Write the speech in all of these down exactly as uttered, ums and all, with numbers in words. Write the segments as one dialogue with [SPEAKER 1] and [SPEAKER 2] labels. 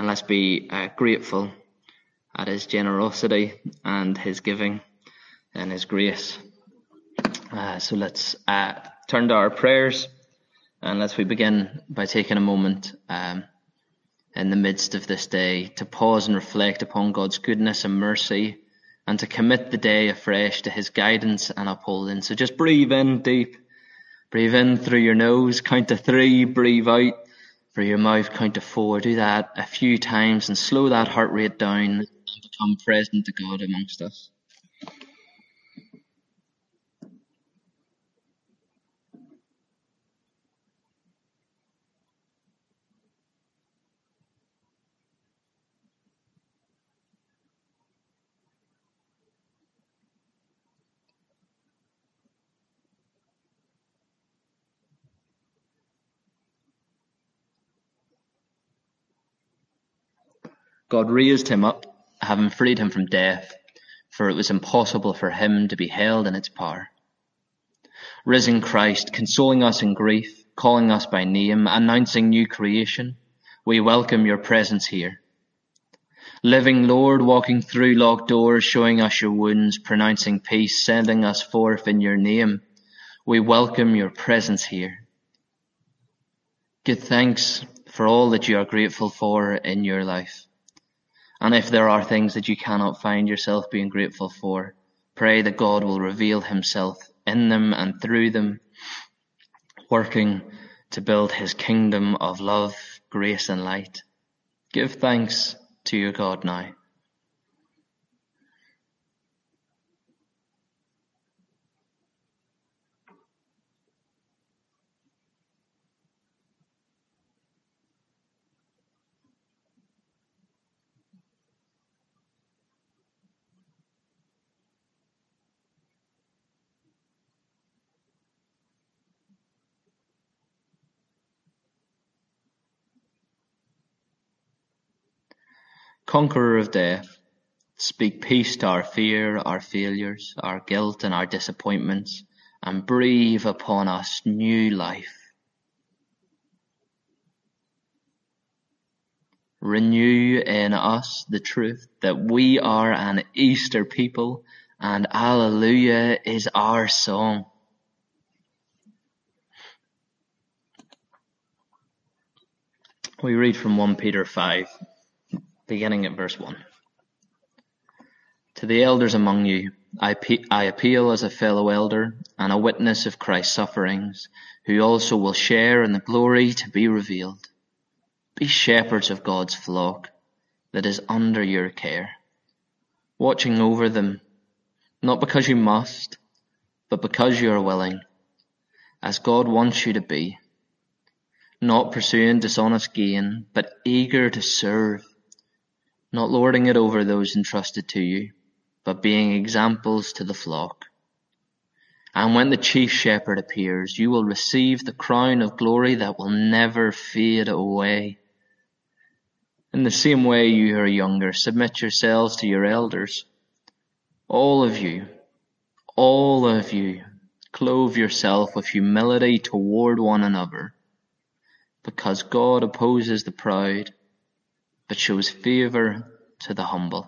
[SPEAKER 1] And let's be uh, grateful at his generosity and his giving and his grace. Uh, so let's uh, turn to our prayers, and let's we begin by taking a moment um, in the midst of this day to pause and reflect upon God's goodness and mercy, and to commit the day afresh to his guidance and upholding. So just breathe in deep. Breathe in through your nose, count to three, breathe out through your mouth, count to four. Do that a few times and slow that heart rate down and become present to God amongst us. God raised him up, having freed him from death, for it was impossible for him to be held in its power. Risen Christ, consoling us in grief, calling us by name, announcing new creation, we welcome your presence here. Living Lord, walking through locked doors, showing us your wounds, pronouncing peace, sending us forth in your name, we welcome your presence here. Give thanks for all that you are grateful for in your life. And if there are things that you cannot find yourself being grateful for, pray that God will reveal himself in them and through them, working to build his kingdom of love, grace and light. Give thanks to your God now. Conqueror of death, speak peace to our fear, our failures, our guilt and our disappointments, and breathe upon us new life. Renew in us the truth that we are an Easter people, and Alleluia is our song. We read from First Peter five, beginning at verse one. To the elders among you, I, pe- I appeal as a fellow elder and a witness of Christ's sufferings, who also will share in the glory to be revealed. Be shepherds of God's flock that is under your care, watching over them, not because you must, but because you are willing, as God wants you to be, not pursuing dishonest gain, but eager to serve, not lording it over those entrusted to you, but being examples to the flock. And when the chief shepherd appears, you will receive the crown of glory that will never fade away. In the same way you are younger, submit yourselves to your elders. All of you, all of you, clothe yourself with humility toward one another, because God opposes the proud, but shows favor to the humble.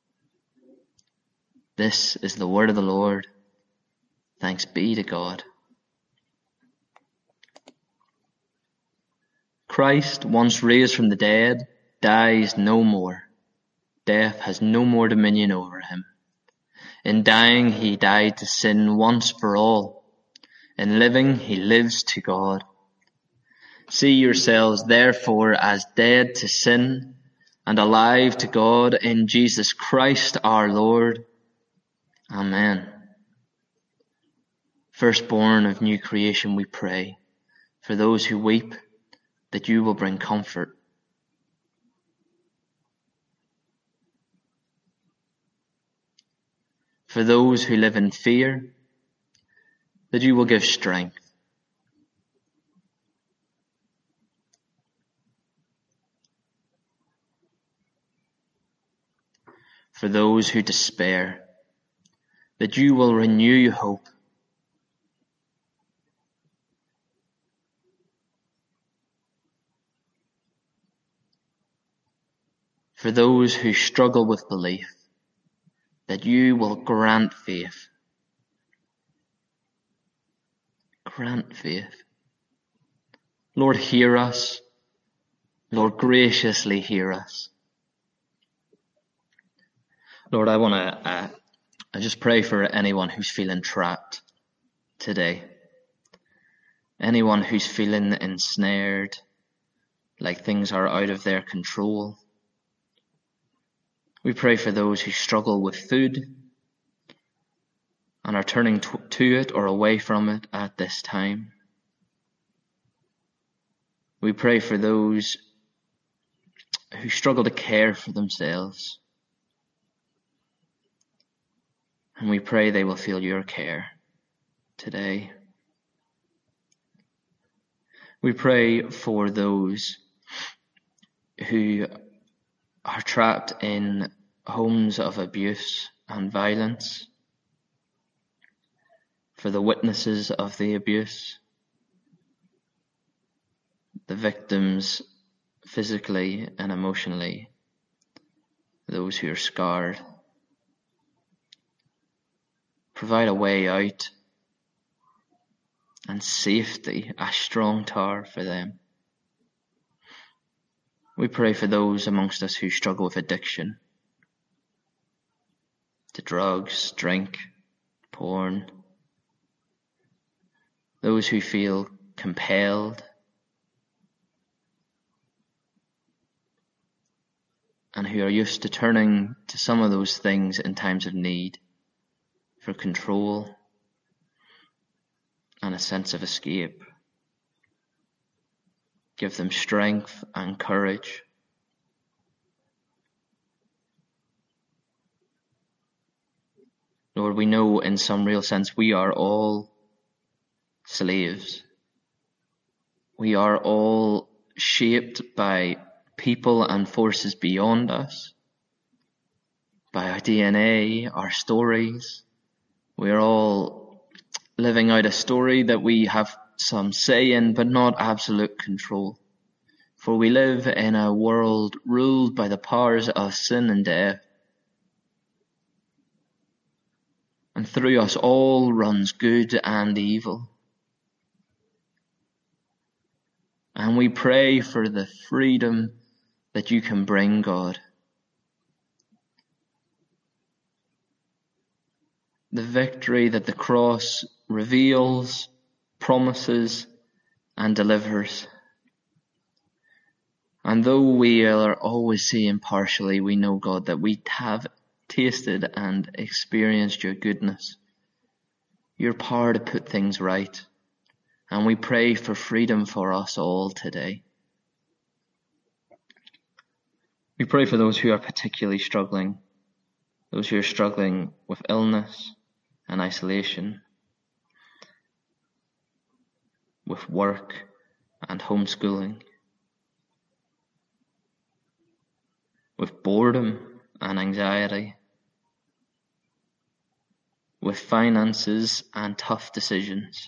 [SPEAKER 1] This is the word of the Lord. Thanks be to God. Christ, once raised from the dead, dies no more. Death has no more dominion over him. In dying, he died to sin once for all. In living, he lives to God. See yourselves, therefore, as dead to sin and alive to God in Jesus Christ our Lord. Amen. Firstborn of new creation, we pray for those who weep, that you will bring comfort. For those who live in fear, that you will give strength. For those who despair, that you will renew hope. for those who struggle with belief, that you will grant faith. Grant faith. Lord, hear us. Lord, graciously hear us. Lord, I want to uh, I just pray for anyone who's feeling trapped today. Anyone who's feeling ensnared, like things are out of their control. We pray for those who struggle with food and are turning to, to it or away from it at this time. We pray for those who struggle to care for themselves. And we pray they will feel your care today. We pray for those who are trapped in homes of abuse and violence, for the witnesses of the abuse, the victims physically and emotionally, those who are scarred. Provide a way out and safety, a strong tower for them. We pray for those amongst us who struggle with addiction to drugs, drink, porn. Those who feel compelled and who are used to turning to some of those things in times of need for control and a sense of escape. Give them strength and courage. Lord, we know in some real sense we are all slaves. We are all shaped by people and forces beyond us, by our D N A, our stories. We are all living out a story that we have some say in, but not absolute control. For we live in a world ruled by the powers of sin and death. And through us all runs good and evil. And we pray for the freedom that you can bring, God. The victory that the cross reveals, promises, and delivers. And though we are always seeing partially, we know, God, that we have tasted and experienced your goodness, your power to put things right. And we pray for freedom for us all today. We pray for those who are particularly struggling, those who are struggling with illness and isolation, with work and homeschooling, with boredom and anxiety, with finances and tough decisions.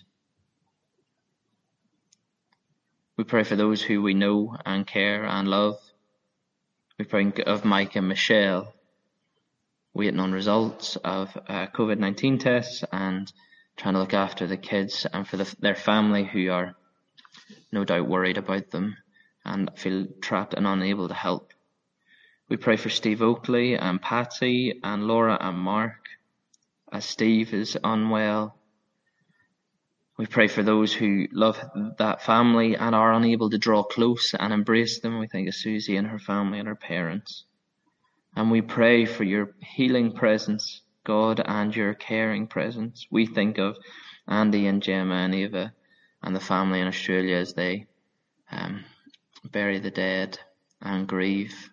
[SPEAKER 1] We pray for those who we know and care and love. We pray of Mike and Michelle, waiting on results of uh, COVID nineteen tests and trying to look after the kids, and for the, their family who are no doubt worried about them and feel trapped and unable to help. We pray for Steve Oakley and Patsy and Laura and Mark as Steve is unwell. We pray for those who love that family and are unable to draw close and embrace them. We think of Susie and her family and her parents. And we pray for your healing presence, God, and your caring presence. We think of Andy and Gemma and Eva and the family in Australia as they um, bury the dead and grieve.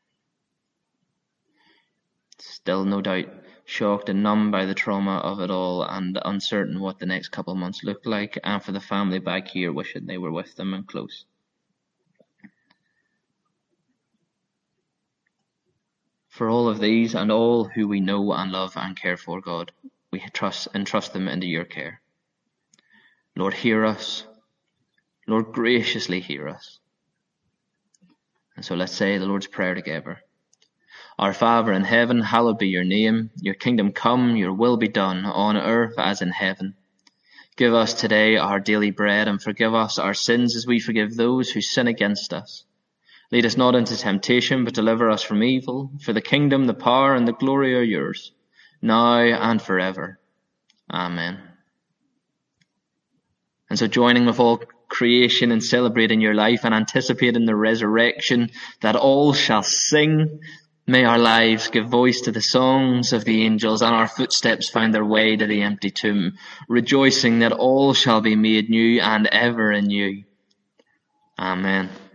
[SPEAKER 1] Still, no doubt, shocked and numb by the trauma of it all and uncertain what the next couple of months look like, and for the family back here wishing they were with them and close. For all of these and all who we know and love and care for, God, we trust entrust them into your care. Lord, hear us. Lord, graciously hear us. And so let's say the Lord's Prayer together. Our Father in heaven, hallowed be your name. Your kingdom come, your will be done, on earth as in heaven. Give us today our daily bread, and forgive us our sins as we forgive those who sin against us. Lead us not into temptation, but deliver us from evil. For the kingdom, the power, and the glory are yours, now and forever. Amen. And so joining with all creation in celebrating your life and anticipating the resurrection that all shall sing, may our lives give voice to the songs of the angels and our footsteps find their way to the empty tomb, rejoicing that all shall be made new and ever anew. Amen.